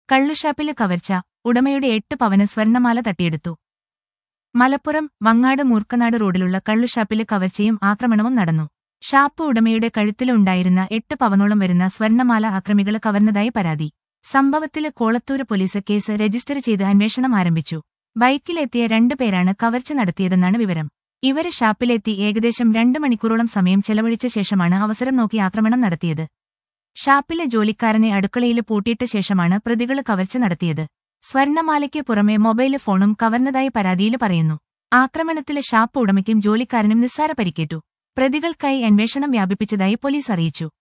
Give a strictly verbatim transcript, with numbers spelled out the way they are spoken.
കള്ളുഷാപ്പില് കവർച്ച, ഉടമയുടെ എട്ട് പവന് സ്വർണ്ണമാല തട്ടിയെടുത്തു. മലപ്പുറം വങ്ങാട് മൂർക്കനാട് റോഡിലുള്ള കള്ളുഷാപ്പില് കവർച്ചയും ആക്രമണവും നടന്നു. ഷാപ്പ് ഉടമയുടെ കഴുത്തിലുണ്ടായിരുന്ന എട്ട് പവനോളം വരുന്ന സ്വർണ്ണമാല ആക്രമികള് കവർന്നതായി പരാതി. സംഭവത്തില് കോളത്തൂര് പോലീസ് കേസ് രജിസ്റ്റർ ചെയ്ത് അന്വേഷണം ആരംഭിച്ചു. ബൈക്കിലെത്തിയ രണ്ടു പേരാണ് കവർച്ച നടത്തിയതെന്നാണ് വിവരം. ഇവര് ഷാപ്പിലെത്തി ഏകദേശം രണ്ട് മണിക്കൂറോളം സമയം ചെലവഴിച്ച ശേഷമാണ് അവസരം നോക്കി ആക്രമണം നടത്തിയത്. ഷാപ്പിലെ ജോലിക്കാരനെ അടുക്കളയില് പൂട്ടിയിട്ട ശേഷമാണ് പ്രതികള് കവർച്ച നടത്തിയത്. സ്വർണ്ണമാലയ്ക്ക് പുറമെ മൊബൈല് ഫോണും കവർന്നതായി പരാതിയില് പറയുന്നു. ആക്രമണത്തില് ഷാപ്പ് ഉടമയ്ക്കും ജോലിക്കാരനും നിസ്സാര പരിക്കേറ്റു. പ്രതികൾക്കായി അന്വേഷണം വ്യാപിപ്പിച്ചതായി പോലീസ് അറിയിച്ചു.